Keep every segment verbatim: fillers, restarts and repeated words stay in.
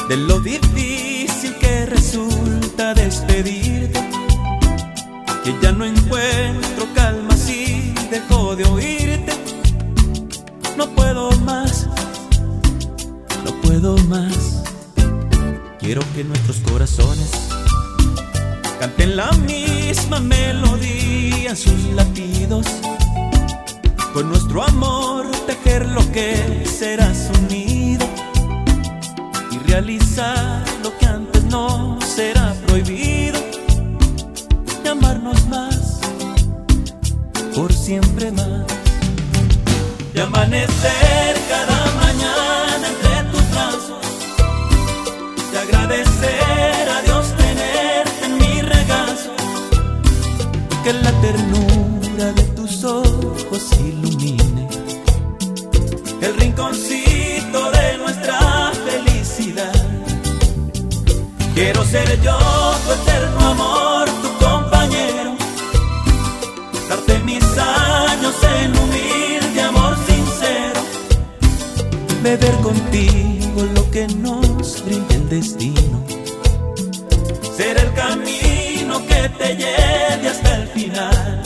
de lo difícil que resulta despedirte, que ya no encuentro calma si dejo de oírte. No puedo más, no puedo más. Quiero que nuestros corazones canten la misma melodía en sus latidos, con nuestro amor tejer lo que será su nido y realizar lo que antes no será prohibido, y amarnos más, por siempre más, y amanecer cada mañana entre tus brazos, y agradecer a Dios tenerte en mi regazo, que la ternura de tus ojos ilumine el rinconcito de nuestra felicidad. Quiero ser yo tu eterno amor, tu compañero, darte mis años en humilde amor sincero, beber contigo lo que nos brinde el destino, ser el camino que te lleve hasta el final.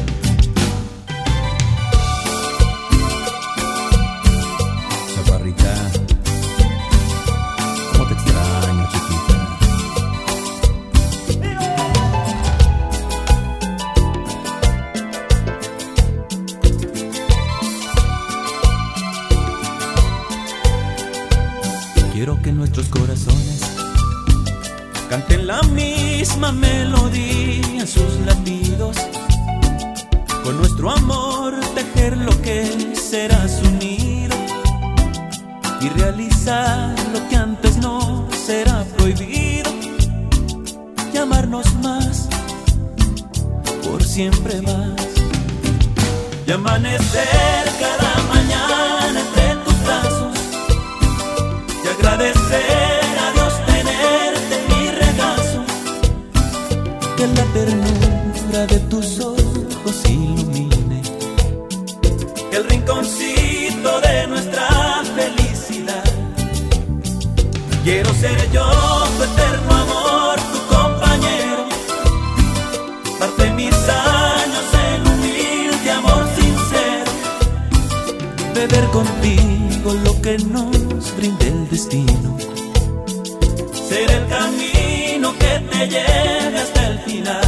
Chaparrita, cómo te extraño, chiquita. Quiero que nuestros corazones canten la misma melodía en sus latidos, con nuestro amor tejer lo que será su nido y realizar lo que antes no será prohibido, y amarnos más, por siempre más, y amanecer cada mañana entre tus brazos, y agradecer a Dios tenerte en mi regazo, que la ternura de tus ojos ilumine el rinconcito de nuestra felicidad. Quiero ser yo tu eterno amor, tu compañero, darte mis años en humilde amor sincero, beber contigo lo que nos brinde el destino, ser el camino que te lleve hasta el final.